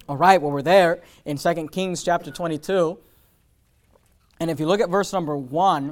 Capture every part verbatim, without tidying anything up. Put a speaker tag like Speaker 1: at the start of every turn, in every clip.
Speaker 1: All right, well, we're there in Second Kings chapter twenty-two. And if you look at verse number one,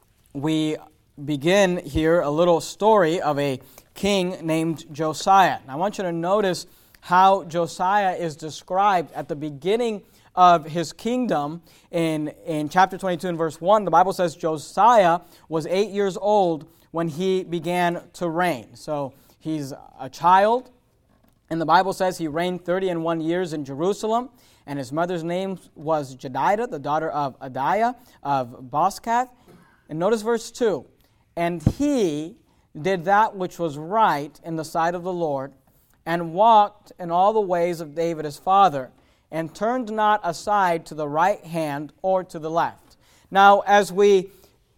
Speaker 1: we begin here a little story of a king named Josiah. Now, I want you to notice how Josiah is described at the beginning of his kingdom. In, in chapter twenty-two and verse one, the Bible says Josiah was eight years old when he began to reign. So he's a child. And the Bible says he reigned thirty and one years in Jerusalem, and his mother's name was Jedidah, the daughter of Adiah of Boscath. And notice verse two. And he did that which was right in the sight of the Lord, and walked in all the ways of David his father, and turned not aside to the right hand or to the left. Now, as we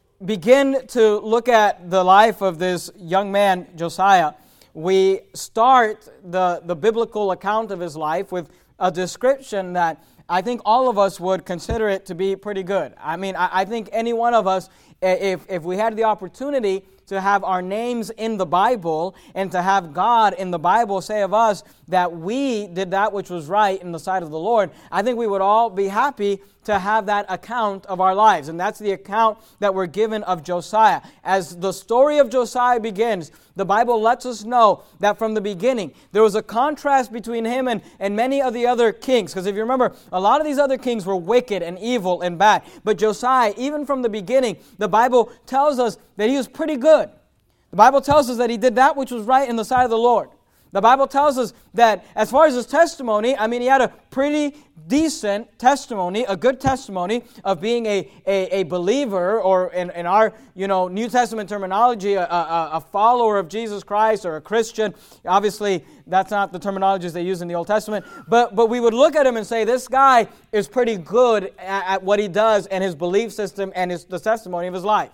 Speaker 1: begin to look at the life of this young man, Josiah, we start the, the biblical account of his life with a description that I think all of us would consider it to be pretty good. I mean, I, I think any one of us, if, if we had the opportunity to have our names in the Bible and to have God in the Bible say of us that we did that which was right in the sight of the Lord, I think we would all be happy to have that account of our lives. And that's the account that we're given of Josiah. As the story of Josiah begins, the Bible lets us know that from the beginning, there was a contrast between him and, and many of the other kings. Because if you remember, a lot of these other kings were wicked and evil and bad. But Josiah, even from the beginning, the Bible tells us that he was pretty good. The Bible tells us that he did that which was right in the sight of the Lord. The Bible tells us that as far as his testimony, I mean, he had a pretty decent testimony, a good testimony of being a, a, a believer, or in, in our you know New Testament terminology, a, a, a follower of Jesus Christ or a Christian. Obviously, that's not the terminologies they use in the Old Testament. But, but we would look at him and say, this guy is pretty good at, at what he does and his belief system and his, the testimony of his life.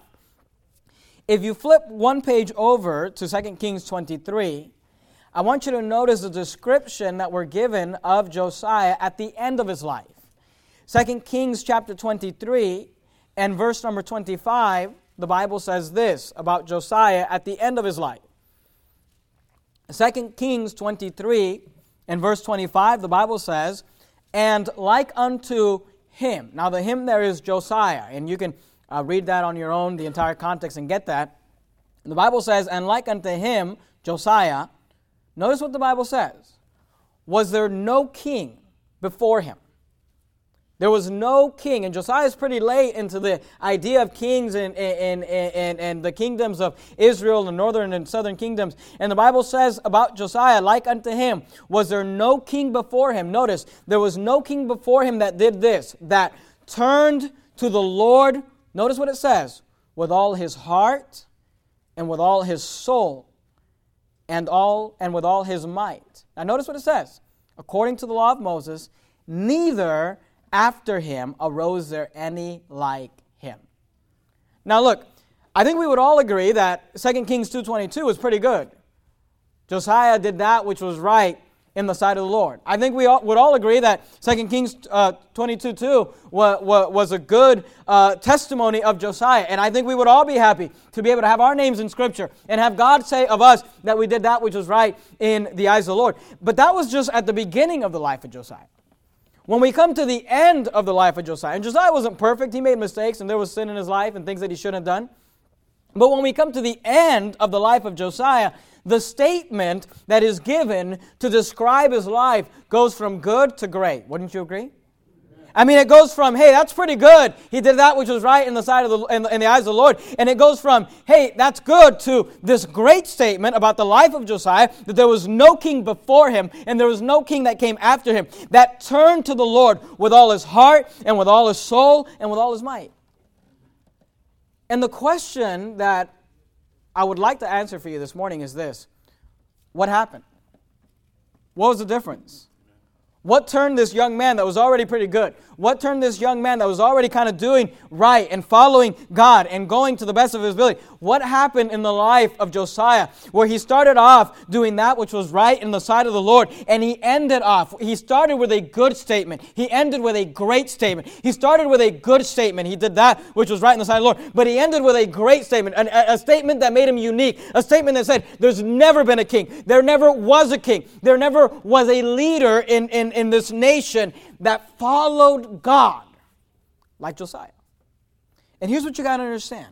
Speaker 1: If you flip one page over to Second Kings twenty-three, I want you to notice the description that we're given of Josiah at the end of his life. Second Kings chapter twenty-three and verse number twenty-five, the Bible says this about Josiah at the end of his life. Second Kings twenty-three and verse twenty-five, the Bible says, and like unto him. Now the him there is Josiah, and you can uh, read that on your own, the entire context, and get that. The Bible says, and like unto him, Josiah, notice what the Bible says. Was there no king before him? There was no king. And Josiah is pretty late into the idea of kings and, and, and, and the kingdoms of Israel, the northern and southern kingdoms. And the Bible says about Josiah, like unto him, was there no king before him? Notice, there was no king before him that did this, that turned to the Lord, notice what it says, with all his heart and with all his soul, and all and with all his might. Now notice what it says. According to the law of Moses, neither after him arose there any like him. Now look, I think we would all agree that Second Kings two twenty-two was pretty good. Josiah did that which was right in the sight of the Lord. I think we all, would all agree that Second Kings uh, twenty-two two was, was a good uh, testimony of Josiah. And I think we would all be happy to be able to have our names in Scripture and have God say of us that we did that which was right in the eyes of the Lord. But that was just at the beginning of the life of Josiah. When we come to the end of the life of Josiah, and Josiah wasn't perfect, he made mistakes and there was sin in his life and things that he shouldn't have done. But when we come to the end of the life of Josiah, the statement that is given to describe his life goes from good to great. Wouldn't you agree? I mean, it goes from, hey, that's pretty good. He did that which was right in the sight of the in the, in the eyes of the Lord. And it goes from, hey, that's good, to this great statement about the life of Josiah, that there was no king before him and there was no king that came after him that turned to the Lord with all his heart and with all his soul and with all his might. And the question that I would like to answer for you this morning is this. What happened? What was the difference? What turned this young man that was already pretty good? What turned this young man that was already kind of doing right and following God and going to the best of his ability? What happened in the life of Josiah where he started off doing that which was right in the sight of the Lord, and he ended off, he started with a good statement. He ended with a great statement. He started with a good statement. He did that which was right in the sight of the Lord, but he ended with a great statement, a, a statement that made him unique, a statement that said, there's never been a king. There never was a king. There never was a leader in, in, in this nation that followed God like Josiah. And here's what you got to understand.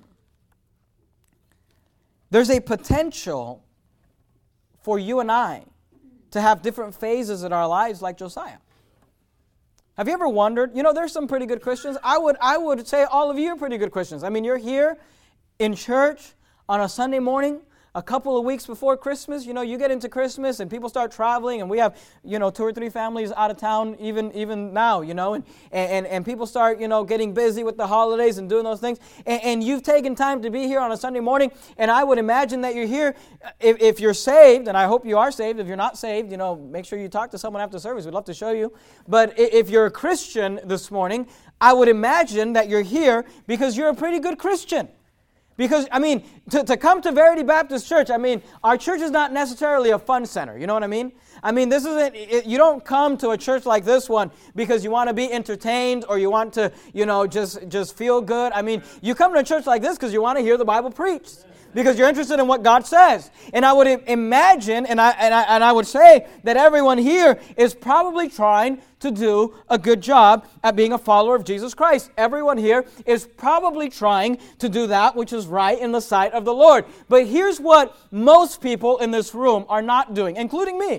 Speaker 1: There's a potential for you and I to have different phases in our lives like Josiah. Have you ever wondered, you know, there's some pretty good Christians. I would, I would say all of you are pretty good Christians. I mean, you're here in church on a Sunday morning, a couple of weeks before Christmas. You know, you get into Christmas and people start traveling, and we have, you know, two or three families out of town even even now, you know, and and, and people start, you know, getting busy with the holidays and doing those things. And, and you've taken time to be here on a Sunday morning, and I would imagine that you're here. If, if you're saved, and I hope you are saved. If you're not saved, you know, make sure you talk to someone after service. We'd love to show you. But if you're a Christian this morning, I would imagine that you're here because you're a pretty good Christian. Because, I mean, to, to come to Verity Baptist Church, I mean, our church is not necessarily a fun center. You know what I mean? I mean, this isn't, it, you don't come to a church like this one because you want to be entertained or you want to, you know, just, just feel good. I mean, you come to a church like this because you want to hear the Bible preached. Because you're interested in what God says. And I would imagine, and I, and I and I would say that everyone here is probably trying to do a good job at being a follower of Jesus Christ. Everyone here is probably trying to do that which is right in the sight of the Lord. But here's what most people in this room are not doing, including me,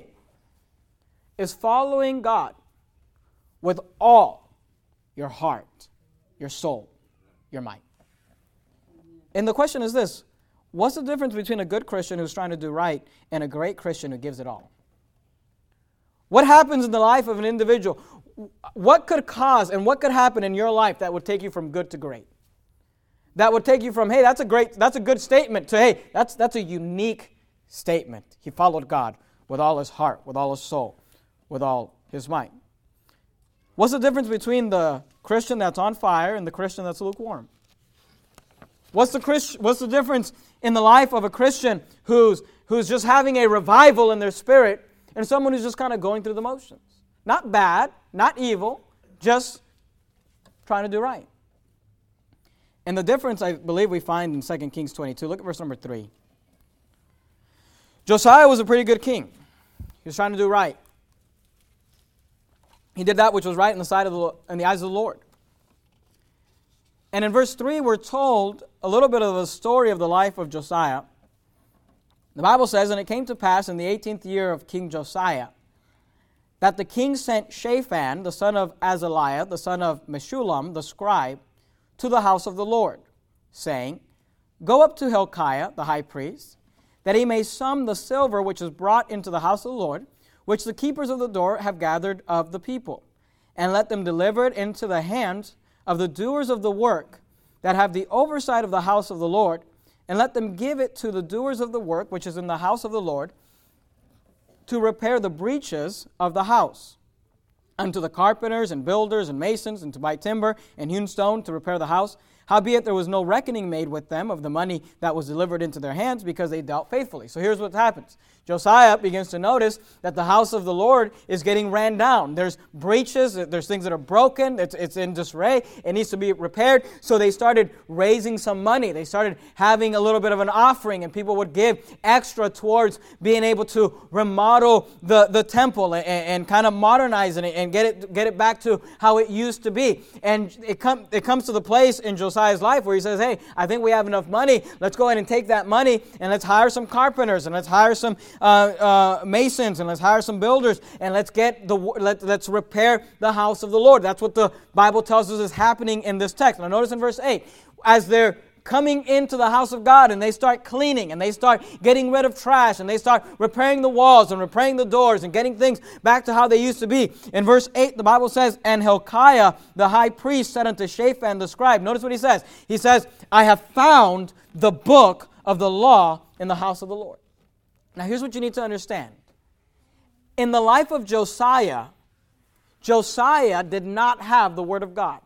Speaker 1: is following God with all your heart, your soul, your might. And the question is this: what's the difference between a good Christian who's trying to do right and a great Christian who gives it all? What happens in the life of an individual? What could cause and what could happen in your life that would take you from good to great? That would take you from, hey, that's a great, that's a good statement, to, hey, that's that's a unique statement. He followed God with all his heart, with all his soul, with all his might. What's the difference between the Christian that's on fire and the Christian that's lukewarm? What's the Christ, What's the difference in the life of a Christian who's who's just having a revival in their spirit and someone who's just kind of going through the motions? Not bad, not evil, just trying to do right. And the difference, I believe, we find in Second Kings twenty-two. Look at verse number three. Josiah was a pretty good king. He was trying to do right. He did that which was right in the sight of the in the eyes of the Lord. And in verse three, we're told a little bit of the story of the life of Josiah. The Bible says, and it came to pass in the eighteenth year of King Josiah, that the king sent Shaphan, the son of Azaliah, the son of Meshullam, the scribe, to the house of the Lord, saying, Go up to Hilkiah, the high priest, that he may sum the silver which is brought into the house of the Lord, which the keepers of the door have gathered of the people, and let them deliver it into the hands of the doers of the work that have the oversight of the house of the Lord, and let them give it to the doers of the work which is in the house of the Lord, to repair the breaches of the house, and to the carpenters and builders and masons, and to buy timber and hewn stone to repair the house. Howbeit there was no reckoning made with them of the money that was delivered into their hands, because they dealt faithfully. So here's what happens. Josiah begins to notice that the house of the Lord is getting ran down. There's breaches, there's things that are broken, it's, it's in disarray, it needs to be repaired. So they started raising some money. They started having a little bit of an offering, and people would give extra towards being able to remodel the, the temple and, and kind of modernize it and get it get it back to how it used to be. And it, com- it comes to the place in Josiah's life where he says, hey, I think we have enough money. Let's go ahead and take that money and let's hire some carpenters and let's hire some Uh, uh, masons, and let's hire some builders, and let's get the let, let's repair the house of the Lord. That's what the Bible tells us is happening in this text. Now notice in verse eight, as they're coming into the house of God and they start cleaning and they start getting rid of trash and they start repairing the walls and repairing the doors and getting things back to how they used to be. In verse eight, the Bible says, and Hilkiah the high priest said unto Shaphan the scribe, notice what he says. He says, I have found the book of the law in the house of the Lord. Now here's what you need to understand. In the life of Josiah, Josiah did not have the Word of God.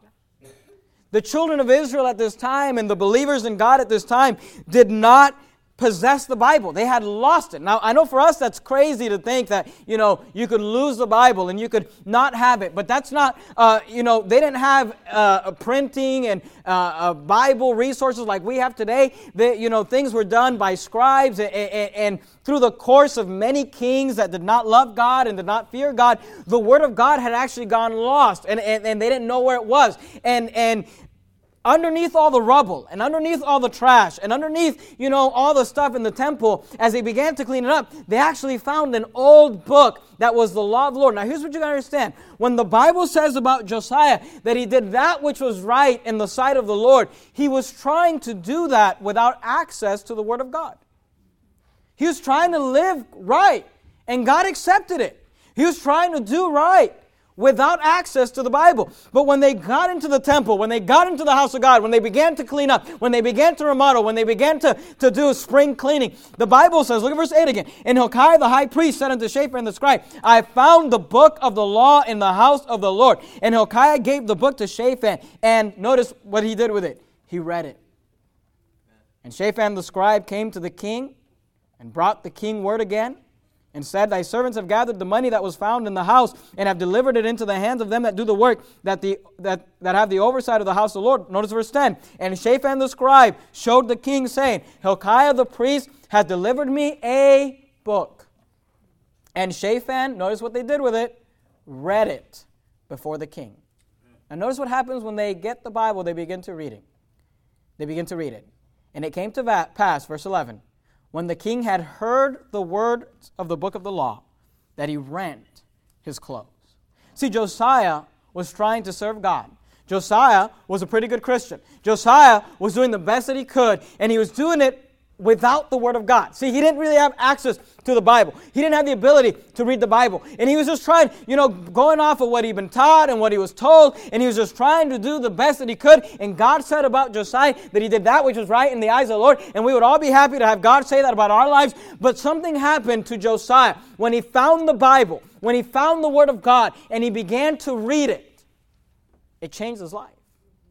Speaker 1: The children of Israel at this time and the believers in God at this time did not possess the Bible. They had lost it. Now, I know for us that's crazy to think that, you know, you could lose the Bible and you could not have it. But that's not, uh, you know, they didn't have uh, a printing and uh, uh, Bible resources like we have today. They, you know, things were done by scribes and, and, and through the course of many kings that did not love God and did not fear God, the Word of God had actually gone lost and, and, and they didn't know where it was. And, and, underneath all the rubble and underneath all the trash and underneath, you know, all the stuff in the temple, as they began to clean it up, they actually found an old book that was the law of the Lord. Now, here's what you got to understand. When the Bible says about Josiah that he did that which was right in the sight of the Lord, he was trying to do that without access to the Word of God. He was trying to live right, and God accepted it. He was trying to do right without access to the Bible. But when they got into the temple, when they got into the house of God, when they began to clean up, when they began to remodel, when they began to, to do spring cleaning, the Bible says, look at verse eight again, and Hilkiah the high priest said unto Shaphan the scribe, I found the book of the law in the house of the Lord. And Hilkiah gave the book to Shaphan, and notice what he did with it. He read it. And Shaphan the scribe came to the king and brought the king word again, and said, Thy servants have gathered the money that was found in the house, and have delivered it into the hands of them that do the work, that the that, that have the oversight of the house of the Lord. Notice verse ten. And Shaphan the scribe showed the king, saying, Hilkiah the priest hath delivered me a book. And Shaphan, notice what they did with it, read it before the king. Now notice what happens when they get the Bible, they begin to read it. They begin to read it. And it came to pass, verse eleven, when the king had heard the words of the book of the law, that he rent his clothes. See, Josiah was trying to serve God. Josiah was a pretty good Christian. Josiah was doing the best that he could, and he was doing it without the Word of God. See, he didn't really have access to the Bible. He didn't have the ability to read the Bible. And he was just trying, you know, going off of what he'd been taught and what he was told, and he was just trying to do the best that he could. And God said about Josiah that he did that which was right in the eyes of the Lord, and we would all be happy to have God say that about our lives. But something happened to Josiah when he found the Bible, when he found the Word of God, and he began to read it. It changed his life.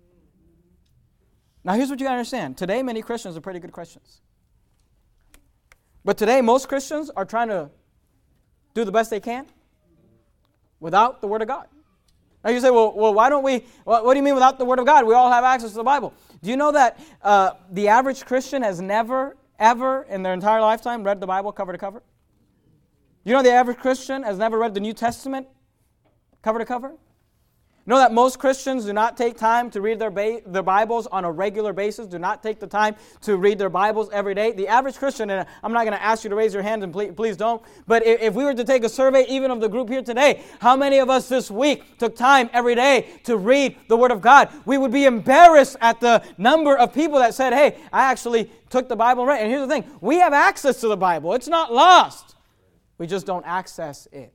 Speaker 1: Now, here's what you got to understand. Today, many Christians are pretty good Christians. But today, most Christians are trying to do the best they can without the Word of God. Now you say, well, well why don't we, what, what do you mean without the Word of God? We all have access to the Bible. Do you know that uh, the average Christian has never, ever in their entire lifetime read the Bible cover to cover? You know the average Christian has never read the New Testament cover to cover? You know that most Christians do not take time to read their, ba- their Bibles on a regular basis, do not take the time to read their Bibles every day. The average Christian, and I'm not going to ask you to raise your hand, and please, please don't, but if, if we were to take a survey even of the group here today, how many of us this week took time every day to read the Word of God? We would be embarrassed at the number of people that said, hey, I actually took the Bible and read. And here's the thing, we have access to the Bible. It's not lost. We just don't access it.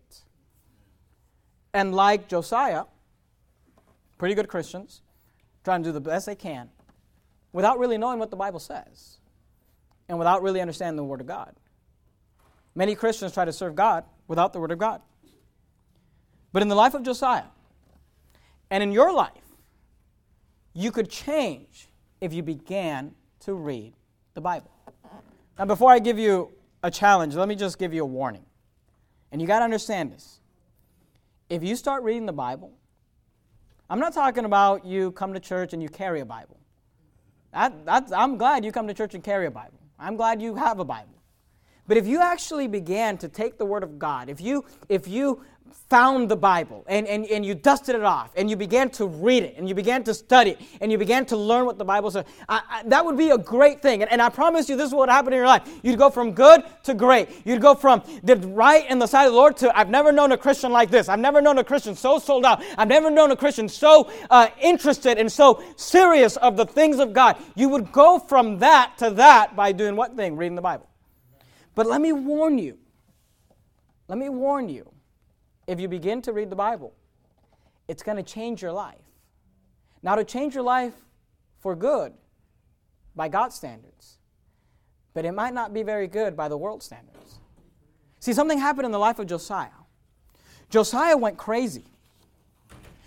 Speaker 1: And like Josiah, pretty good Christians, trying to do the best they can without really knowing what the Bible says and without really understanding the Word of God. Many Christians try to serve God without the Word of God. But in the life of Josiah and in your life, you could change if you began to read the Bible. Now, before I give you a challenge, let me just give you a warning. And you got to understand this. If you start reading the Bible, I'm not talking about you come to church and you carry a Bible. That, that's, I'm glad you come to church and carry a Bible. I'm glad you have a Bible. But if you actually began to take the Word of God, if you if you found the Bible and, and, and you dusted it off and you began to read it and you began to study it and you began to learn what the Bible says, I, I, that would be a great thing. And, and I promise you this is what would happen in your life. You'd go from good to great. You'd go from the right in the sight of the Lord to I've never known a Christian like this. I've never known a Christian so sold out. I've never known a Christian so uh, interested and so serious of the things of God. You would go from that to that by doing what thing? Reading the Bible. But let me warn you. Let me warn you. If you begin to read the Bible, it's going to change your life. Now, to change your life for good by God's standards, but it might not be very good by the world's standards. See, something happened in the life of Josiah. Josiah went crazy.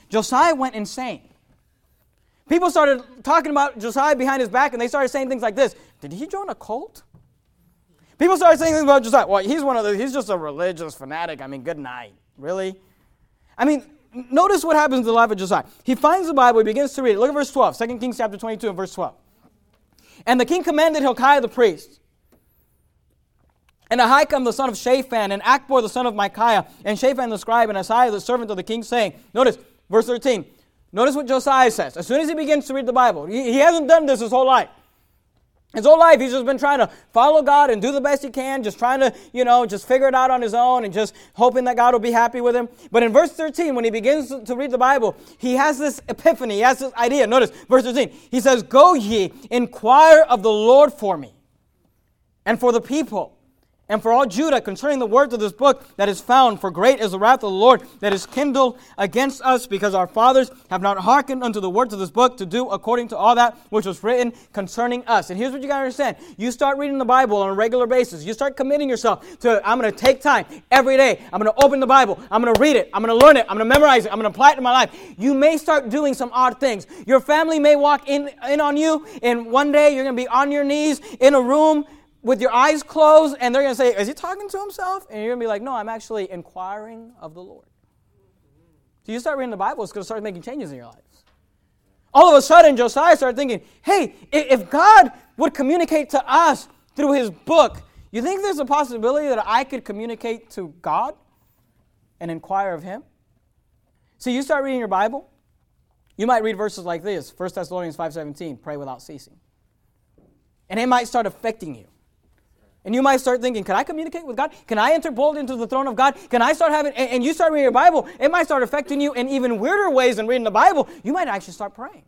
Speaker 1: Josiah went insane. People started talking about Josiah behind his back, and they started saying things like this. Did he join a cult? People started saying things about Josiah. Well, he's one of the, he's just a religious fanatic. I mean, good night. Really? I mean, notice what happens in the life of Josiah. He finds the Bible, he begins to read it. Look at verse twelve, Second Kings chapter twenty-two and verse twelve. And the king commanded Hilkiah the priest, and Ahikam the son of Shaphan, and Achbor the son of Micaiah, and Shaphan the scribe, and Asaiah the servant of the king, saying, notice, verse thirteen, notice what Josiah says. As soon as he begins to read the Bible, he, he hasn't done this his whole life. His whole life, he's just been trying to follow God and do the best he can, just trying to, you know, just figure it out on his own and just hoping that God will be happy with him. But in verse thirteen, when he begins to read the Bible, he has this epiphany, he has this idea. Notice, verse thirteen, he says, go ye, inquire of the Lord for me, and for the people, and for all Judah concerning the words of this book that is found. For great is the wrath of the Lord that is kindled against us, because our fathers have not hearkened unto the words of this book to do according to all that which was written concerning us. And here's what you got to understand. You start reading the Bible on a regular basis. You start committing yourself to, I'm going to take time every day. I'm going to open the Bible. I'm going to read it. I'm going to learn it. I'm going to memorize it. I'm going to apply it to my life. You may start doing some odd things. Your family may walk in, in on you, and one day you're going to be on your knees in a room with your eyes closed, and they're going to say, is he talking to himself? And you're going to be like, no, I'm actually inquiring of the Lord. So you start reading the Bible, it's going to start making changes in your lives. All of a sudden, Josiah started thinking, hey, if God would communicate to us through his book, you think there's a possibility that I could communicate to God and inquire of him? So you start reading your Bible, you might read verses like this, First Thessalonians five seventeen, pray without ceasing. And it might start affecting you. And you might start thinking, can I communicate with God? Can I enter boldly into the throne of God? Can I start having, and, and you start reading your Bible, it might start affecting you in even weirder ways than reading the Bible. You might actually start praying.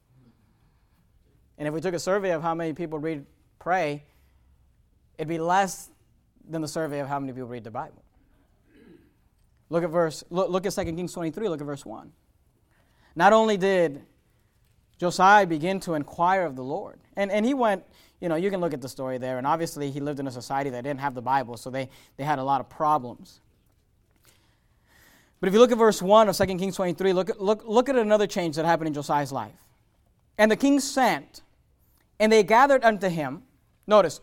Speaker 1: And if we took a survey of how many people read, pray, it'd be less than the survey of how many people read the Bible. Look at verse, look, look at Second Kings twenty-three, look at verse one. Not only did Josiah begin to inquire of the Lord, and, and he went, you know, you can look at the story there, and obviously he lived in a society that didn't have the Bible, so they, they had a lot of problems. But if you look at verse one of Second Kings twenty-three, look at, look, look at another change that happened in Josiah's life. And the king sent, and they gathered unto him, notice,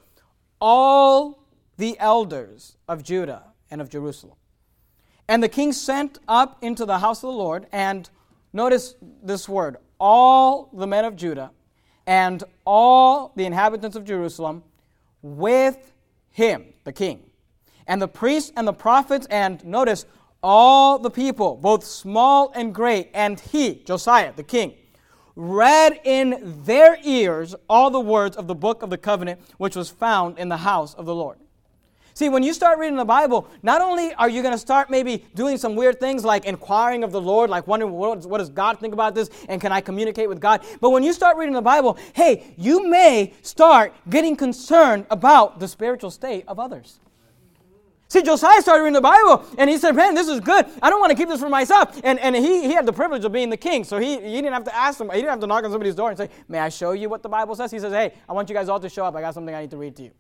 Speaker 1: all the elders of Judah and of Jerusalem. And the king sent up into the house of the Lord, and notice this word, all the men of Judah and all the inhabitants of Jerusalem with him, the king, and the priests and the prophets, and notice, all the people, both small and great, and he, Josiah, the king, read in their ears all the words of the book of the covenant which was found in the house of the Lord. See, when you start reading the Bible, not only are you going to start maybe doing some weird things like inquiring of the Lord, like wondering what, what does God think about this, and can I communicate with God? But when you start reading the Bible, hey, you may start getting concerned about the spiritual state of others. See, Josiah started reading the Bible, and he said, man, this is good. I don't want to keep this for myself. And, and he, he had the privilege of being the king, so he, he didn't have to ask them. He didn't have to knock on somebody's door and say, may I show you what the Bible says? He says, hey, I want you guys all to show up. I got something I need to read to you.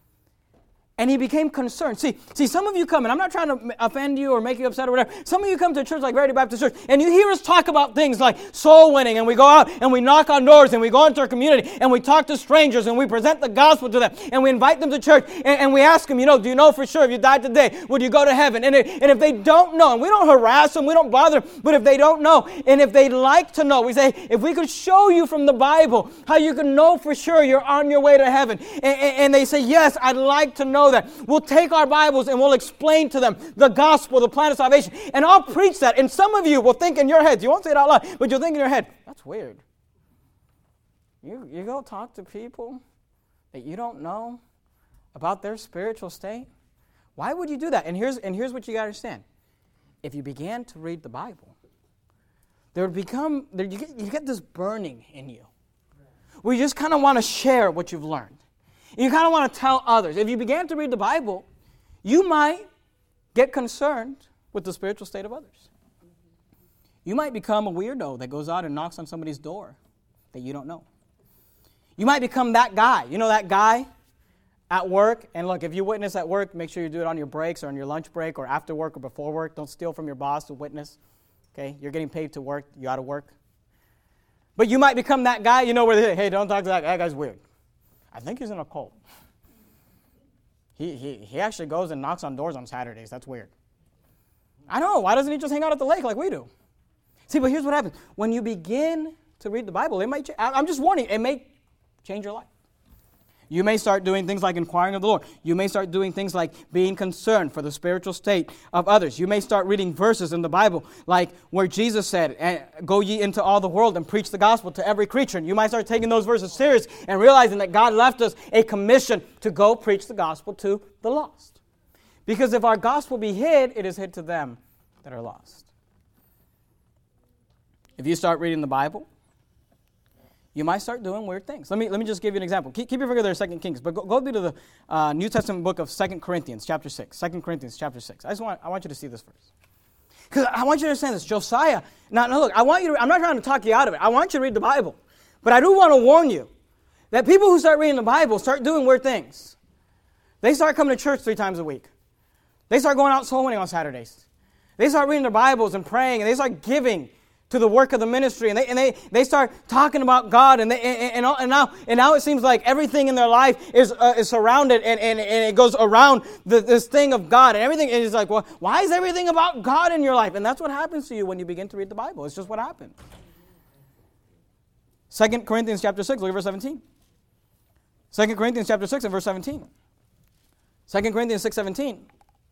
Speaker 1: And he became concerned. See, see, some of you come, and I'm not trying to offend you or make you upset or whatever. Some of you come to a church like Verity Baptist Church, and you hear us talk about things like soul winning, and we go out and we knock on doors, and we go into our community, and we talk to strangers, and we present the gospel to them, and we invite them to church, and, and we ask them, you know, do you know for sure if you died today, would you go to heaven? And, it, and if they don't know, and we don't harass them, we don't bother them, but if they don't know, and if they'd like to know, we say, if we could show you from the Bible how you can know for sure you're on your way to heaven, and, and, and they say, yes, I'd like to know that. We'll take our Bibles and we'll explain to them the gospel, the plan of salvation. And I'll preach that. And some of you will think in your heads, you won't say it out loud, but you'll think in your head, that's weird. You, you go talk to people that you don't know about their spiritual state? Why would you do that? And here's, and here's what you got to understand. If you began to read the Bible, there would become, there, you, get, you get this burning in you where you just kind of want to share what you've learned. You kind of want to tell others. If you began to read the Bible, you might get concerned with the spiritual state of others. You might become a weirdo that goes out and knocks on somebody's door that you don't know. You might become that guy. You know that guy at work? And look, if you witness at work, make sure you do it on your breaks or on your lunch break or after work or before work. Don't steal from your boss to witness. Okay, you're getting paid to work. You ought to work. But you might become that guy, you know, where they say, hey, don't talk to that guy. That guy's weird. I think he's in a cult. He, he, he actually goes and knocks on doors on Saturdays. That's weird. I know. Why doesn't he just hang out at the lake like we do? See, but here's what happens. When you begin to read the Bible, it might ch- I'm just warning, it may change your life. You may start doing things like inquiring of the Lord. You may start doing things like being concerned for the spiritual state of others. You may start reading verses in the Bible like where Jesus said, go ye into all the world and preach the gospel to every creature. And you might start taking those verses serious and realizing that God left us a commission to go preach the gospel to the lost. Because if our gospel be hid, it is hid to them that are lost. If you start reading the Bible, you might start doing weird things. Let me let me just give you an example. Keep, keep your finger there, Second Kings, but go, go to the uh, New Testament book of Second Corinthians, chapter six. Second Corinthians, chapter six. I just want I want you to see this first, because I want you to understand this. Josiah. Now, now look, I want you to. I'm not trying to talk you out of it. I want you to read the Bible, but I do want to warn you that people who start reading the Bible start doing weird things. They start coming to church three times a week. They start going out soul winning on Saturdays. They start reading their Bibles and praying, and they start giving to the work of the ministry, and they and they, they start talking about God, and they and, and, and now and now it seems like everything in their life is uh, is surrounded and, and, and it goes around the, this thing of God, and everything is like, well, why is everything about God in your life? And that's what happens to you when you begin to read the Bible. It's just what happens. Second Corinthians chapter six, look at verse seventeen. Second Corinthians chapter six and verse seventeen. Second Corinthians six seventeen.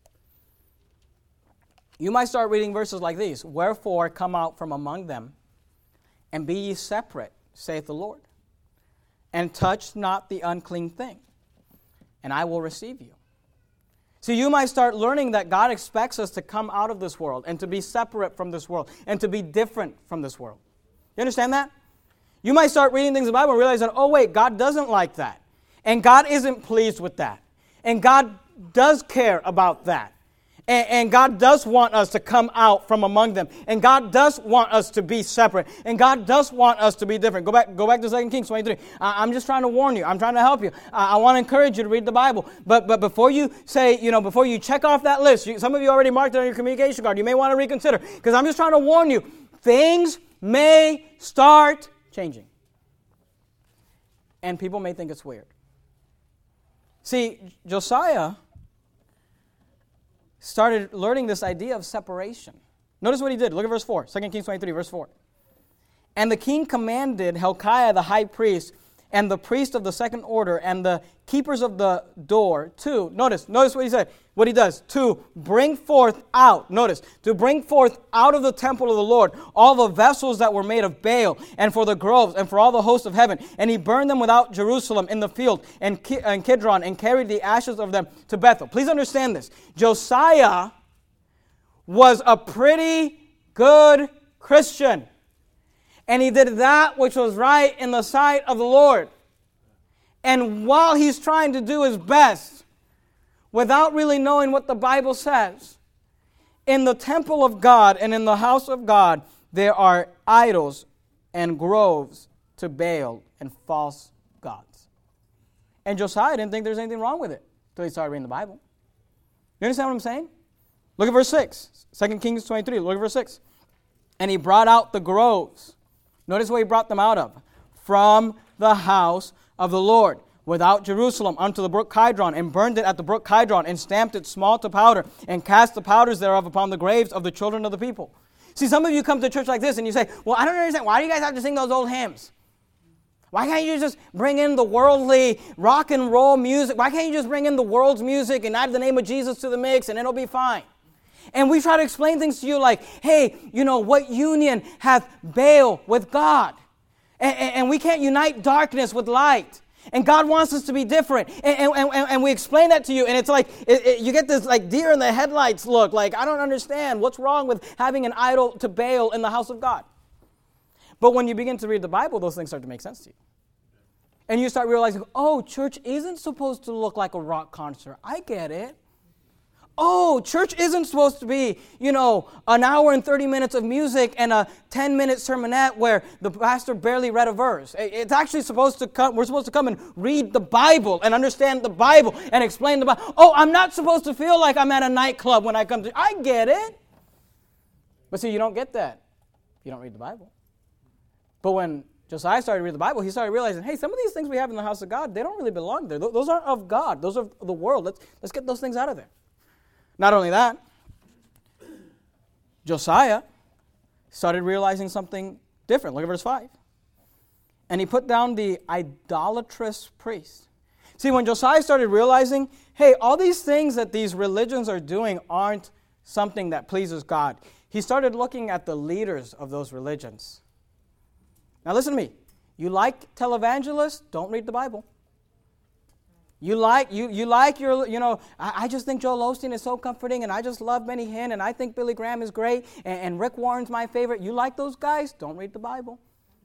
Speaker 1: You might start reading verses like these. Wherefore come out from among them, and be ye separate, saith the Lord, and touch not the unclean thing, and I will receive you. So you might start learning that God expects us to come out of this world, and to be separate from this world, and to be different from this world. You understand that? You might start reading things in the Bible and realize that, oh wait, God doesn't like that. And God isn't pleased with that. And God does care about that. And, and God does want us to come out from among them. And God does want us to be separate. And God does want us to be different. Go back go back to Second Kings twenty-three. I, I'm just trying to warn you. I'm trying to help you. I, I want to encourage you to read the Bible. But but before you say, you know, before you check off that list, you, some of you already marked it on your communication card. You may want to reconsider. Because I'm just trying to warn you. Things may start changing. And people may think it's weird. See, Josiah started learning this idea of separation. Notice what he did. Look at verse four. Second Kings twenty-three, verse four. And the king commanded Hilkiah the high priest, and the priest of the second order, and the keepers of the door, to, notice, notice what he said, what he does, to bring forth out, notice, to bring forth out of the temple of the Lord all the vessels that were made of Baal, and for the groves, and for all the hosts of heaven. And he burned them without Jerusalem in the field, and, Ki- and Kidron, and carried the ashes of them to Bethel. Please understand this. Josiah was a pretty good Christian. And he did that which was right in the sight of the Lord. And while he's trying to do his best, without really knowing what the Bible says, in the temple of God and in the house of God, there are idols and groves to Baal and false gods. And Josiah didn't think there's anything wrong with it until he started reading the Bible. You understand what I'm saying? Look at verse six. Second Kings twenty-three. Look at verse six. And he brought out the groves. Notice where he brought them out of. From the house of the Lord, without Jerusalem, unto the brook Kidron, and burned it at the brook Kidron, and stamped it small to powder, and cast the powders thereof upon the graves of the children of the people. See, some of you come to church like this, and you say, well, I don't understand. Why do you guys have to sing those old hymns? Why can't you just bring in the worldly rock and roll music? Why can't you just bring in the world's music and add the name of Jesus to the mix, and it'll be fine? And we try to explain things to you like, hey, you know, what union hath Baal with God? And, and, and we can't unite darkness with light. And God wants us to be different. And, and, and, and we explain that to you, and it's like, it, it, you get this like deer in the headlights look, like, I don't understand. What's wrong with having an idol to Baal in the house of God? But when you begin to read the Bible, those things start to make sense to you. And you start realizing, oh, church isn't supposed to look like a rock concert. I get it. Oh, church isn't supposed to be, you know, an hour and thirty minutes of music and a ten-minute sermonette where the pastor barely read a verse. It's actually supposed to come, we're supposed to come and read the Bible and understand the Bible and explain the Bible. Oh, I'm not supposed to feel like I'm at a nightclub when I come to, I get it. But see, you don't get that if you don't read the Bible. But when Josiah started to read the Bible, he started realizing, hey, some of these things we have in the house of God, they don't really belong there. Those aren't of God. Those are of the world. Let's, let's get those things out of there. Not only that, Josiah started realizing something different. Look at verse five. And he put down the idolatrous priest. See, when Josiah started realizing, hey, all these things that these religions are doing aren't something that pleases God, he started looking at the leaders of those religions. Now listen to me. You like televangelists? Don't read the Bible. You like you you like your, you know, I, I just think Joel Osteen is so comforting, and I just love Benny Hinn, and I think Billy Graham is great, and, and Rick Warren's my favorite. You like those guys? Don't read the Bible.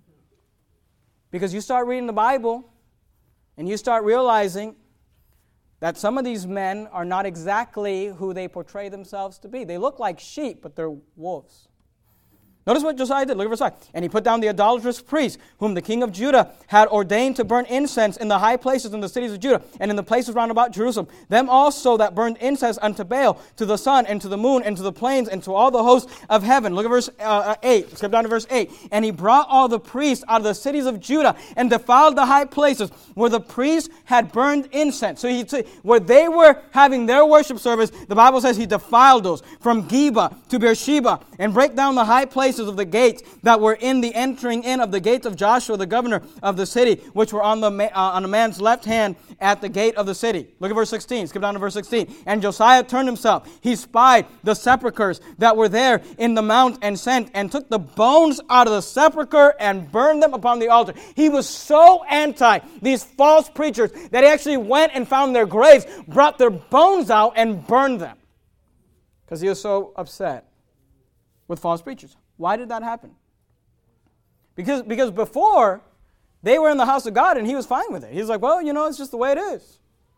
Speaker 1: Because you start reading the Bible, and you start realizing that some of these men are not exactly who they portray themselves to be. They look like sheep, but they're wolves. Notice what Josiah did. Look at verse five. And he put down the idolatrous priests, whom the king of Judah had ordained to burn incense in the high places in the cities of Judah, and in the places round about Jerusalem. Them also that burned incense unto Baal, to the sun, and to the moon, and to the plains, and to all the hosts of heaven. Look at verse uh, eight. Skip down to verse eight. And he brought all the priests out of the cities of Judah, and defiled the high places where the priests had burned incense. So he, where they were having their worship service, the Bible says he defiled those, from Geba to Beersheba, and break down the high places of the gates that were in the entering in of the gates of Joshua, the governor of the city, which were on the uh, on a man's left hand at the gate of the city. Look at verse sixteen. Skip down to verse sixteen. And Josiah turned himself. He spied the sepulchres that were there in the mount, and sent and took the bones out of the sepulchre and burned them upon the altar. He was so anti these false preachers that he actually went and found their graves, brought their bones out, and burned them, because he was so upset with false preachers. Why did that happen? Because, because before, they were in the house of God and he was fine with it. He was like, well, you know, it's just the way it is.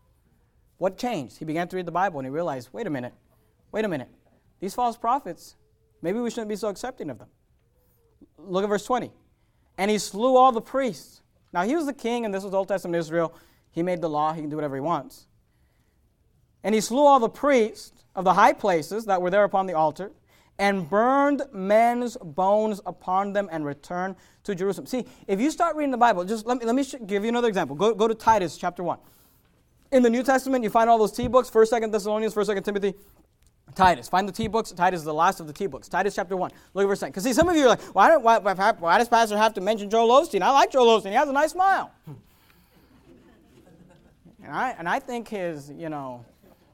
Speaker 1: What changed? He began to read the Bible and he realized, wait a minute, wait a minute. These false prophets, maybe we shouldn't be so accepting of them. Look at verse twenty. And he slew all the priests. Now, he was the king, and this was Old Testament Israel. He made the law. He can do whatever he wants. And he slew all the priests of the high places that were there upon the altar, and burned men's bones upon them, and returned to Jerusalem. See, if you start reading the Bible, just let me, let me give you another example. Go, go to Titus chapter one. In the New Testament, you find all those T books, first, second Thessalonians, first, second Timothy, Titus. Find the T books. Titus is the last of the T books. Titus chapter one. Look at verse ten. Because see, some of you are like, why, don't, why, why, why does Pastor have to mention Joel Osteen? I like Joel Osteen. He has a nice smile. and, I, and I think his, you know,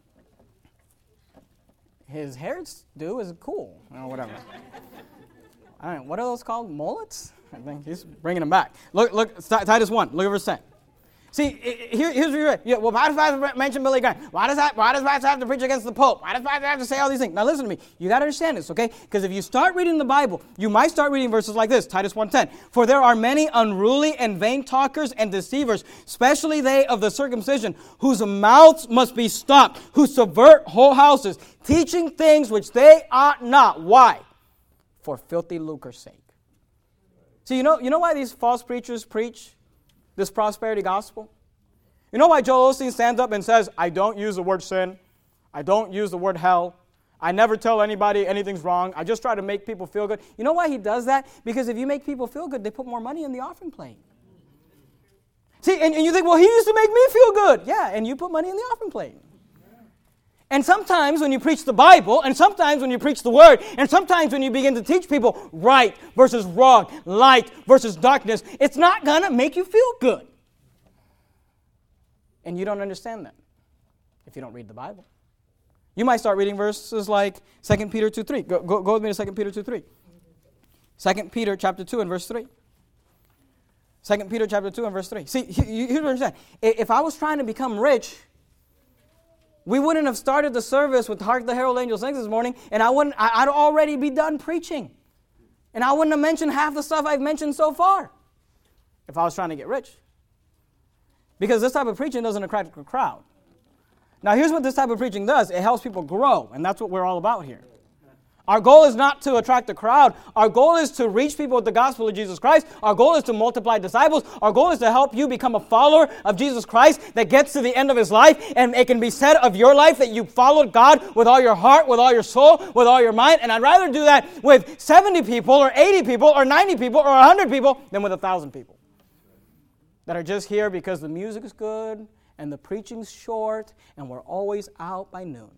Speaker 1: his hairdo is cool, or whatever. I don't know, what are those called? Mullets? I think he's bringing them back. Look, look, Titus one. Look at verse ten. See, here, here's what you're right. Yeah, well, why does Pastor mention Billy Graham? Why does that? Why does Pastor have to preach against the Pope? Why does Pastor have to say all these things? Now listen to me. You got to understand this, okay? Because if you start reading the Bible, you might start reading verses like this, Titus one ten. For there are many unruly and vain talkers and deceivers, especially they of the circumcision, whose mouths must be stopped, who subvert whole houses, teaching things which they ought not. Why? For filthy lucre's sake. See, you know, you know why these false preachers preach this prosperity gospel? You know why Joel Osteen stands up and says, I don't use the word sin. I don't use the word hell. I never tell anybody anything's wrong. I just try to make people feel good. You know why he does that? Because if you make people feel good, they put more money in the offering plate. See, and, and you think, well, he used to make me feel good. Yeah, and you put money in the offering plate. And sometimes when you preach the Bible, and sometimes when you preach the Word, and sometimes when you begin to teach people right versus wrong, light versus darkness, it's not going to make you feel good. And you don't understand that if you don't read the Bible. You might start reading verses like Second Peter two three. Go, go, go with me to Second Peter two three. Second Peter chapter two and verse three. Second Peter chapter two and verse three. See, here's what I understand. If I was trying to become rich, we wouldn't have started the service with Hark the Herald Angels Sing this morning, and I wouldn't, I'd already be done preaching. And I wouldn't have mentioned half the stuff I've mentioned so far if I was trying to get rich. Because this type of preaching doesn't attract a crowd. Now here's what this type of preaching does. It helps people grow, and that's what we're all about here. Our goal is not to attract a crowd. Our goal is to reach people with the gospel of Jesus Christ. Our goal is to multiply disciples. Our goal is to help you become a follower of Jesus Christ that gets to the end of his life, and it can be said of your life that you followed God with all your heart, with all your soul, with all your mind. And I'd rather do that with seventy people or eighty people or ninety people or one hundred people than with one thousand people that are just here because the music is good and the preaching's short and we're always out by noon.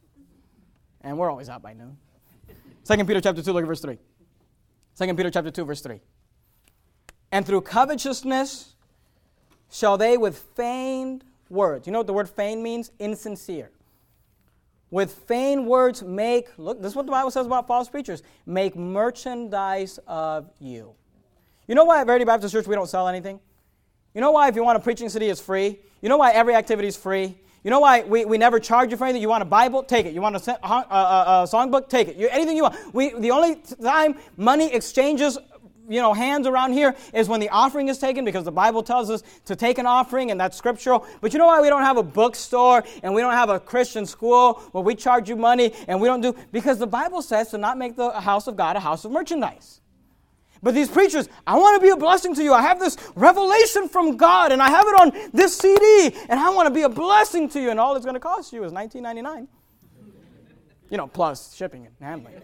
Speaker 1: And we're always out by noon. Second Peter chapter two, look at verse three. Second Peter chapter two, verse three. And through covetousness shall they with feigned words. You know what the word feigned means? Insincere. With feigned words make, look, this is what the Bible says about false preachers, make merchandise of you. You know why at Verity Baptist Church we don't sell anything? You know why if you want a preaching C D it's free? You know why every activity is free? You know why we, we never charge you for anything? You want a Bible? Take it. You want a, a, a, a songbook? Take it. You, anything you want. We, the only time money exchanges, you know, hands around here is when the offering is taken, because the Bible tells us to take an offering, and that's scriptural. But you know why we don't have a bookstore and we don't have a Christian school where we charge you money and we don't do? Because the Bible says to not make the house of God a house of merchandise. But these preachers, I want to be a blessing to you. I have this revelation from God, and I have it on this C D, and I want to be a blessing to you, and all it's going to cost you is nineteen ninety-nine. You know, plus shipping and handling.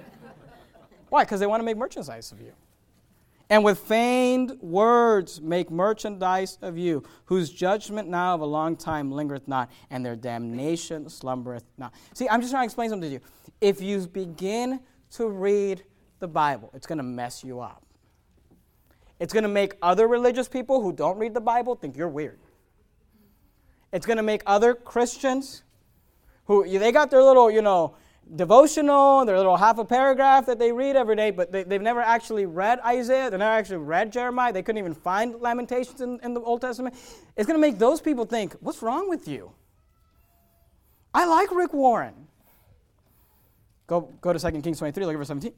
Speaker 1: Why? Because they want to make merchandise of you. And with feigned words make merchandise of you, whose judgment now of a long time lingereth not, and their damnation slumbereth not. See, I'm just trying to explain something to you. If you begin to read the Bible, it's going to mess you up. It's going to make other religious people who don't read the Bible think you're weird. It's going to make other Christians who, they got their little, you know, devotional, their little half a paragraph that they read every day, but they, they've never actually read Isaiah, they've never actually read Jeremiah, they couldn't even find Lamentations in, in the Old Testament. It's going to make those people think, what's wrong with you? I like Rick Warren. Go, go to Second Kings twenty-three, look at verse seventeen.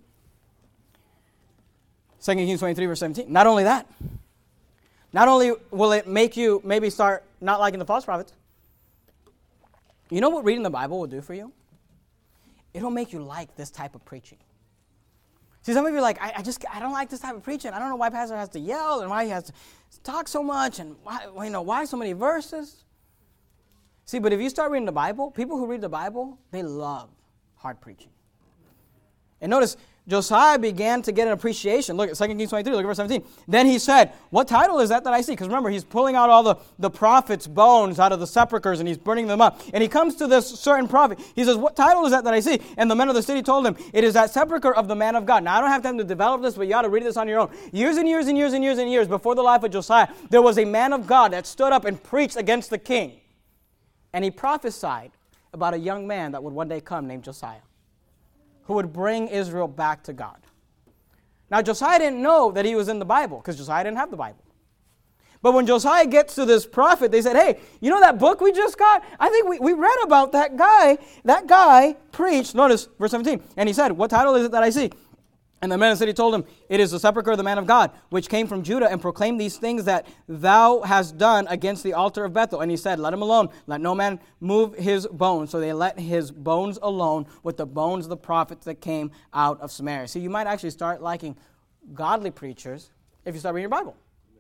Speaker 1: Second Kings twenty-three, verse seventeen. Not only that, not only will it make you maybe start not liking the false prophets, you know what reading the Bible will do for you? It'll make you like this type of preaching. See, some of you are like, I, I just, I don't like this type of preaching. I don't know why pastor has to yell and why he has to talk so much and why, you know, why so many verses. See, but if you start reading the Bible, people who read the Bible, they love hard preaching. And notice, Josiah began to get an appreciation. Look at Second Kings twenty-three, look at verse seventeen. Then he said, what title is that that I see? Because remember, he's pulling out all the, the prophets' bones out of the sepulchres and he's burning them up. And he comes to this certain prophet. He says, what title is that that I see? And the men of the city told him, it is that sepulchre of the man of God. Now, I don't have time to develop this, but you ought to read this on your own. Years and years and years and years and years before the life of Josiah, there was a man of God that stood up and preached against the king. And he prophesied about a young man that would one day come named Josiah, who would bring Israel back to God. Now, Josiah didn't know that he was in the Bible because Josiah didn't have the Bible. But when Josiah gets to this prophet, they said, hey, you know that book we just got? I think we, we read about that guy. That guy preached, notice verse seventeen, and he said, what title is it that I see? And the men of the city told him, it is the sepulchre of the man of God, which came from Judah and proclaimed these things that thou hast done against the altar of Bethel. And he said, let him alone, let no man move his bones. So they let his bones alone with the bones of the prophets that came out of Samaria. See, you might actually start liking godly preachers if you start reading your Bible.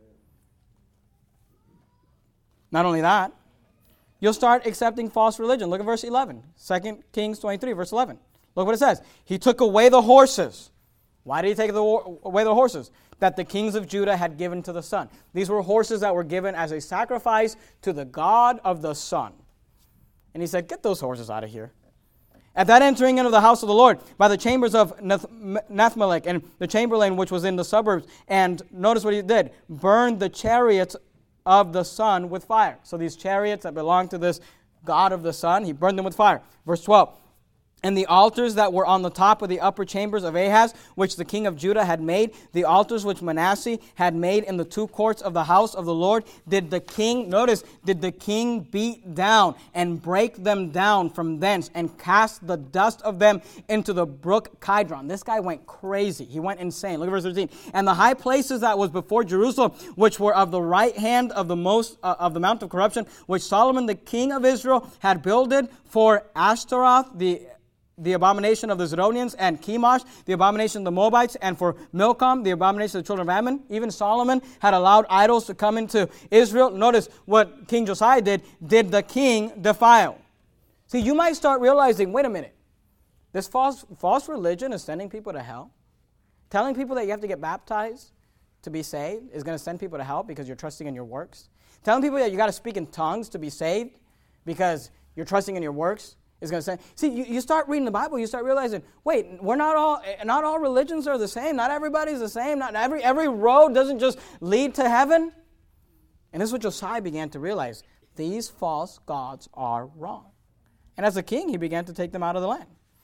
Speaker 1: Not only that, you'll start accepting false religion. Look at verse eleven, Second Kings twenty-three, verse eleven. Look what it says. He took away the horses. Why did he take away the horses? That the kings of Judah had given to the sun. These were horses that were given as a sacrifice to the god of the sun. And he said, get those horses out of here. At that entering into the house of the Lord, by the chambers of Nathmelech and the chamberlain which was in the suburbs, and notice what he did, burned the chariots of the sun with fire. So these chariots that belonged to this god of the sun, he burned them with fire. Verse twelve. And the altars that were on the top of the upper chambers of Ahaz, which the king of Judah had made, the altars which Manasseh had made in the two courts of the house of the Lord, did the king, notice, did the king beat down and break them down from thence and cast the dust of them into the brook Kidron. This guy went crazy. He went insane. Look at verse thirteen. And the high places that was before Jerusalem, which were of the right hand of the most uh, of the mount of corruption, which Solomon the king of Israel had builded for Ashtaroth, the the abomination of the Zidonians, and Chemosh, the abomination of the Moabites, and for Milcom, the abomination of the children of Ammon. Even Solomon had allowed idols to come into Israel. Notice what King Josiah did. Did the king defile? See, you might start realizing, wait a minute, this false, false religion is sending people to hell. Telling people that you have to get baptized to be saved is going to send people to hell because you're trusting in your works. Telling people that you got to speak in tongues to be saved because you're trusting in your works is going to say, see, you, you start reading the Bible, you start realizing, wait, we're not all, not all religions are the same. Not everybody's the same. Not every, every road doesn't just lead to heaven. And this is what Josiah began to realize. These false gods are wrong. And as a king, he began to take them out of the land.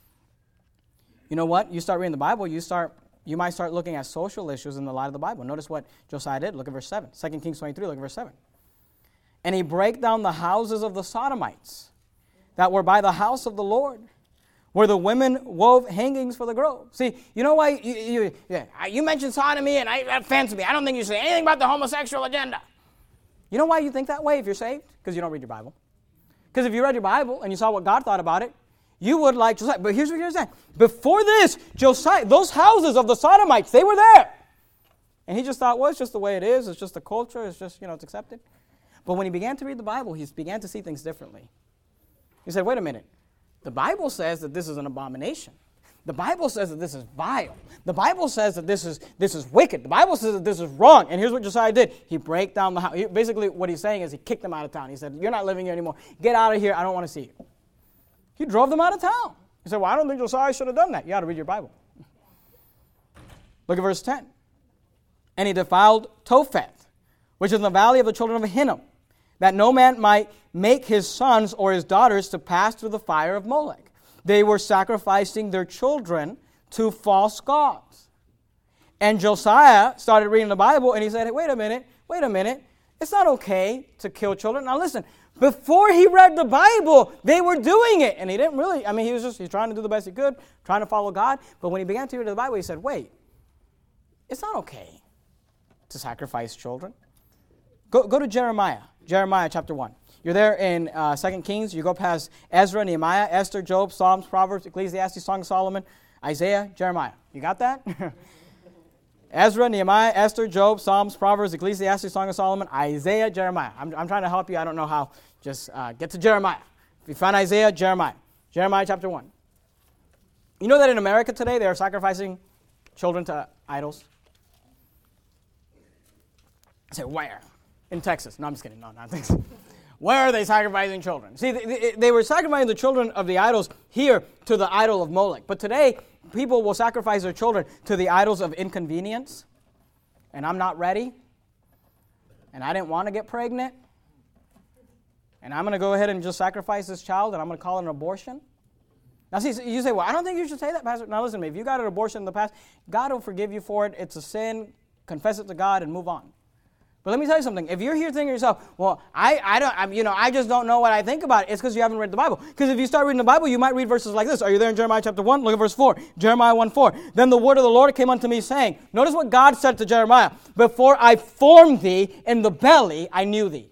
Speaker 1: You know what? You start reading the Bible, you start, you might start looking at social issues in the light of the Bible. Notice what Josiah did. Look at verse seven. Second Kings twenty-three, look at verse seven. And he brake down the houses of the Sodomites that were by the house of the Lord, where the women wove hangings for the grove. See, you know why? You, you, yeah, you mentioned sodomy, and I, that offends me. I don't think you say anything about the homosexual agenda. You know why you think that way if you're saved? Because you don't read your Bible. Because if you read your Bible and you saw what God thought about it, you would like Josiah. But here's what you're saying. Before this, Josiah, those houses of the Sodomites, they were there. And he just thought, well, it's just the way it is. It's just the culture. It's just, you know, it's accepted. But when he began to read the Bible, he began to see things differently. He said, wait a minute. The Bible says that this is an abomination. The Bible says that this is vile. The Bible says that this is this is wicked. The Bible says that this is wrong. And here's what Josiah did. He broke down the house. He, basically, what he's saying is he kicked them out of town. He said, you're not living here anymore. Get out of here. I don't want to see you. He drove them out of town. He said, well, I don't think Josiah should have done that. You ought to read your Bible. Look at verse ten. And he defiled Topheth, which is in the valley of the children of Hinnom, that no man might make his sons or his daughters to pass through the fire of Molech. They were sacrificing their children to false gods. And Josiah started reading the Bible, and he said, hey, wait a minute, wait a minute. It's not okay to kill children. Now listen, before he read the Bible, they were doing it. And he didn't really, I mean, he was just, he's trying to do the best he could, trying to follow God. But when he began to read the Bible, he said, wait, it's not okay to sacrifice children. Go, go to Jeremiah. Jeremiah chapter one. You're there in uh, Second Kings. You go past Ezra, Nehemiah, Esther, Job, Psalms, Proverbs, Ecclesiastes, Song of Solomon, Isaiah, Jeremiah. You got that? Ezra, Nehemiah, Esther, Job, Psalms, Proverbs, Ecclesiastes, Song of Solomon, Isaiah, Jeremiah. I'm, I'm trying to help you. I don't know how. Just uh, get to Jeremiah. If you find Isaiah, Jeremiah. Jeremiah chapter one. You know that in America today they are sacrificing children to idols? I say, where? In Texas. No, I'm just kidding. No, not Texas. Where are they sacrificing children? See, they, they were sacrificing the children of the idols here to the idol of Molech. But today, people will sacrifice their children to the idols of inconvenience. And I'm not ready. And I didn't want to get pregnant. And I'm going to go ahead and just sacrifice this child, and I'm going to call it an abortion. Now, see, you say, well, I don't think you should say that, Pastor. Now, listen to me. If you got an abortion in the past, God will forgive you for it. It's a sin. Confess it to God and move on. But let me tell you something. If you're here thinking to yourself, well, I, I don't, I, you know, I just don't know what I think about it, it's because you haven't read the Bible. Because if you start reading the Bible, you might read verses like this. Are you there in Jeremiah chapter one? Look at verse four. Jeremiah one four. Then the word of the Lord came unto me, saying, notice what God said to Jeremiah. Before I formed thee in the belly, I knew thee.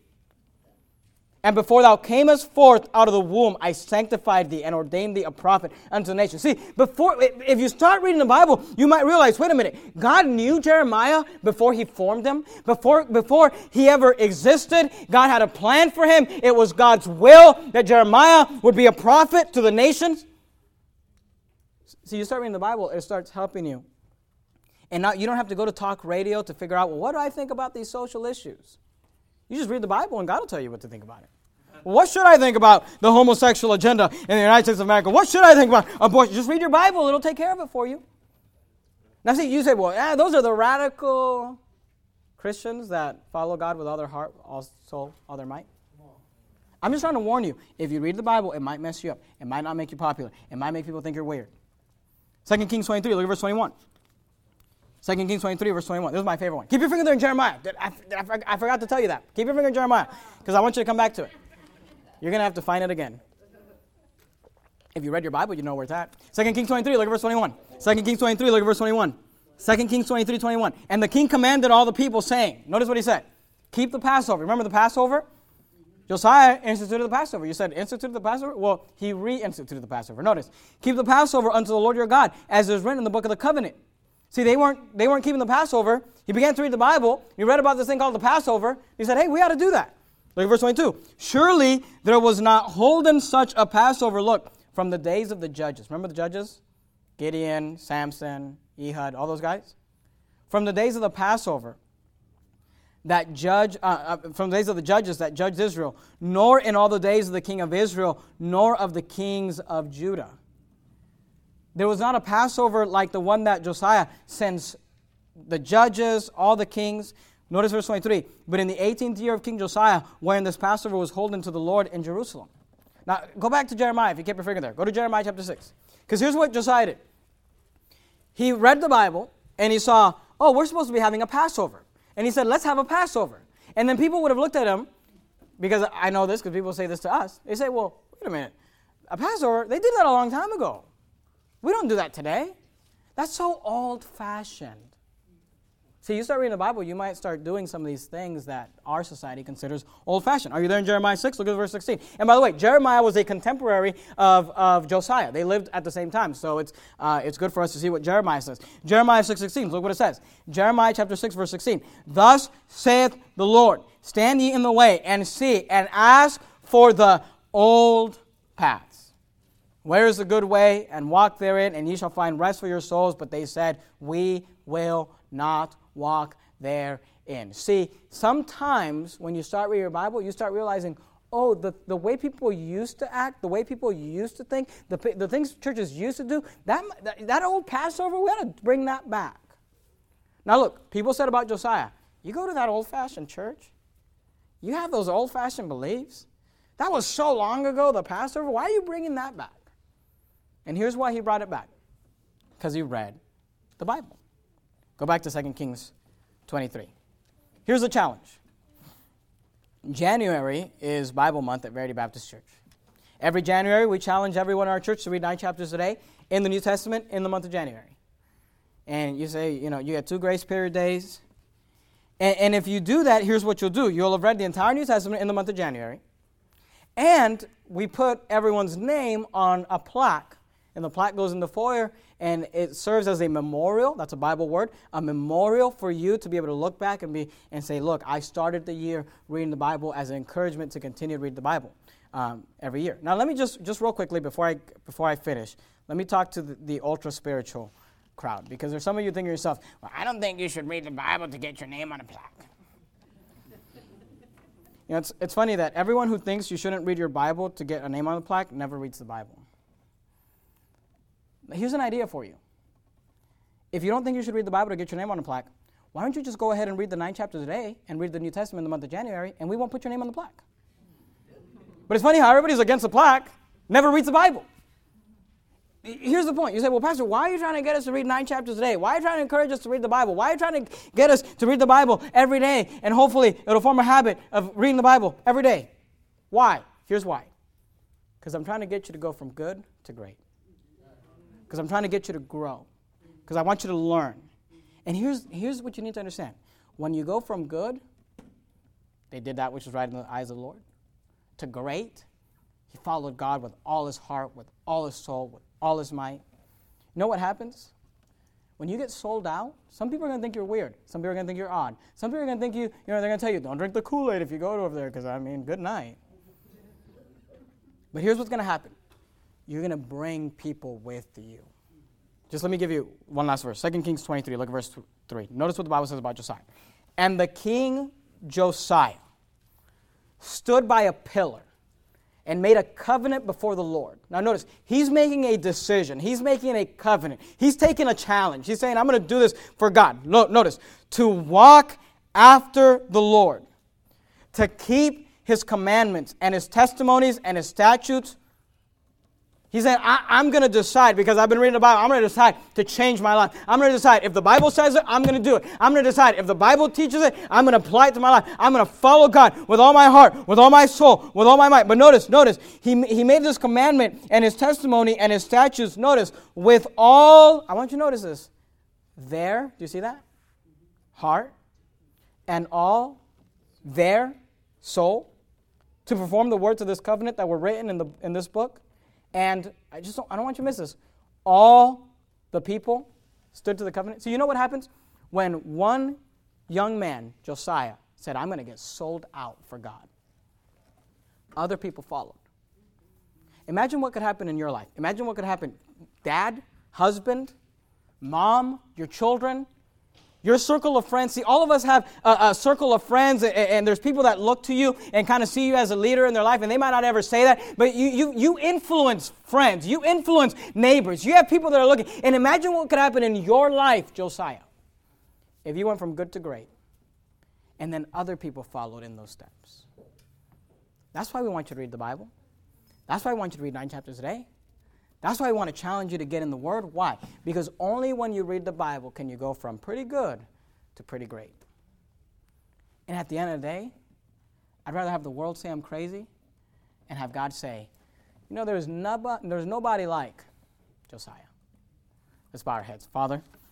Speaker 1: And before thou camest forth out of the womb, I sanctified thee and ordained thee a prophet unto the nation. See, before, if you start reading the Bible, you might realize, wait a minute, God knew Jeremiah before he formed him. Before, before he ever existed, God had a plan for him. It was God's will that Jeremiah would be a prophet to the nations. See, you start reading the Bible, it starts helping you. And now you don't have to go to talk radio to figure out, well, what do I think about these social issues? You just read the Bible and God will tell you what to think about it. What should I think about the homosexual agenda in the United States of America? What should I think about abortion? Just read your Bible. It'll take care of it for you. Now, see, you say, well, eh, those are the radical Christians that follow God with all their heart, all soul, all their might. I'm just trying to warn you. If you read the Bible, it might mess you up. It might not make you popular. It might make people think you're weird. Second Kings twenty-three, look at verse twenty-one. Second Kings twenty-three, verse twenty-one. This is my favorite one. Keep your finger there in Jeremiah. I, I, I forgot to tell you that. Keep your finger in Jeremiah because I want you to come back to it. You're going to have to find it again. If you read your Bible, you know where it's at. Second Kings twenty-three, look at verse twenty-one. Second Kings twenty-three, look at verse twenty-one. Second Kings twenty-three, twenty-one. And the king commanded all the people, saying, notice what he said. Keep the Passover. Remember the Passover? Josiah instituted the Passover. You said instituted the Passover? Well, he reinstituted the Passover. Notice, keep the Passover unto the Lord your God, as is written in the book of the covenant. See, they weren't they weren't keeping the Passover. He began to read the Bible. He read about this thing called the Passover. He said, hey, we ought to do that. Look at verse twenty-two. Surely there was not holden such a Passover, look, from the days of the judges. Remember the judges? Gideon, Samson, Ehud, all those guys? From the days of the Passover, that judge, uh, uh, from the days of the judges that judged Israel, nor in all the days of the king of Israel, nor of the kings of Judah. There was not a Passover like the one that Josiah sends the judges, all the kings. Notice verse twenty-three. But in the eighteenth year of King Josiah, wherein this Passover was holden to the Lord in Jerusalem. Now, go back to Jeremiah if you keep your finger there. Go to Jeremiah chapter six. Because here's what Josiah did. He read the Bible and he saw, oh, we're supposed to be having a Passover. And he said, let's have a Passover. And then people would have looked at him, because I know this because people say this to us. They say, well, wait a minute. A Passover, they did that a long time ago. We don't do that today. That's so old-fashioned. See, you start reading the Bible, you might start doing some of these things that our society considers old-fashioned. Are you there in Jeremiah six? Look at verse sixteen. And by the way, Jeremiah was a contemporary of, of Josiah. They lived at the same time, so it's uh, it's good for us to see what Jeremiah says. Jeremiah six sixteen, look what it says. Jeremiah chapter six, verse sixteen. Thus saith the Lord, stand ye in the way, and see, and ask for the old paths. Where is the good way? And walk therein, and ye shall find rest for your souls. But they said, we will not walk therein. See, sometimes when you start reading your Bible, you start realizing, oh, the, the way people used to act, the way people used to think, the, the things churches used to do, that, that, that old Passover, we got to bring that back. Now look, people said about Josiah, you go to that old-fashioned church, you have those old-fashioned beliefs. That was so long ago, the Passover. Why are you bringing that back? And here's why he brought it back. Because he read the Bible. Go back to Second Kings twenty-three. Here's the challenge. January is Bible month at Verity Baptist Church. Every January, we challenge everyone in our church to read nine chapters a day in the New Testament in the month of January. And you say, you know, you get two grace period days. And, and if you do that, here's what you'll do. You'll have read the entire New Testament in the month of January. And we put everyone's name on a plaque. And the plaque goes in the foyer, and it serves as a memorial. That's a Bible word. A memorial for you to be able to look back and be and say, look, I started the year reading the Bible as an encouragement to continue to read the Bible um, every year. Now, let me just, just real quickly, before I before I finish, let me talk to the, the ultra-spiritual crowd. Because there's some of you thinking to yourself, well, I don't think you should read the Bible to get your name on a plaque. You know, it's, it's funny that everyone who thinks you shouldn't read your Bible to get a name on the plaque never reads the Bible. Here's an idea for you. If you don't think you should read the Bible to get your name on the plaque, why don't you just go ahead and read the nine chapters a day and read the New Testament in the month of January, and we won't put your name on the plaque. But it's funny how everybody's against the plaque, never reads the Bible. Here's the point. You say, well, Pastor, why are you trying to get us to read nine chapters a day? Why are you trying to encourage us to read the Bible? Why are you trying to get us to read the Bible every day, and hopefully it'll form a habit of reading the Bible every day? Why? Here's why. Because I'm trying to get you to go from good to great. Because I'm trying to get you to grow. Because I want you to learn. And here's, here's what you need to understand. When you go from good, they did that which was right in the eyes of the Lord, to great, he followed God with all his heart, with all his soul, with all his might. You know what happens? When you get sold out, some people are going to think you're weird. Some people are going to think you're odd. Some people are going to think you, you know, they're going to tell you, don't drink the Kool-Aid if you go over there, because, I mean, good night. But here's what's going to happen. You're going to bring people with you. Just let me give you one last verse. Second Kings twenty-three, look at verse three. Notice what the Bible says about Josiah. And the king Josiah stood by a pillar and made a covenant before the Lord. Now notice, he's making a decision. He's making a covenant. He's taking a challenge. He's saying, I'm going to do this for God. No, notice, to walk after the Lord, to keep his commandments and his testimonies and his statutes. He said, I, I'm going to decide, because I've been reading the Bible, I'm going to decide to change my life. I'm going to decide if the Bible says it, I'm going to do it. I'm going to decide if the Bible teaches it, I'm going to apply it to my life. I'm going to follow God with all my heart, with all my soul, with all my might. But notice, notice, he, he made this commandment and his testimony and his statutes, notice, with all, I want you to notice this, their, do you see that? Heart, and all their soul, to perform the words of this covenant that were written in the in this book. And I just don't, I don't want you to miss this. All the people stood to the covenant. So you know what happens? When one young man, Josiah, said, I'm going to get sold out for God, other people followed. Imagine what could happen in your life. Imagine what could happen. Dad, husband, mom, your children, your circle of friends. See, all of us have a, a circle of friends, and, and there's people that look to you and kind of see you as a leader in their life, and they might not ever say that, but you, you, you influence friends. You influence neighbors. You have people that are looking. And imagine what could happen in your life, Josiah, if you went from good to great, and then other people followed in those steps. That's why we want you to read the Bible. That's why I want you to read nine chapters a day. That's why I want to challenge you to get in the Word. Why? Because only when you read the Bible can you go from pretty good to pretty great. And at the end of the day, I'd rather have the world say I'm crazy and have God say, you know, there's, nobody, there's nobody like Josiah. Let's bow our heads. Father,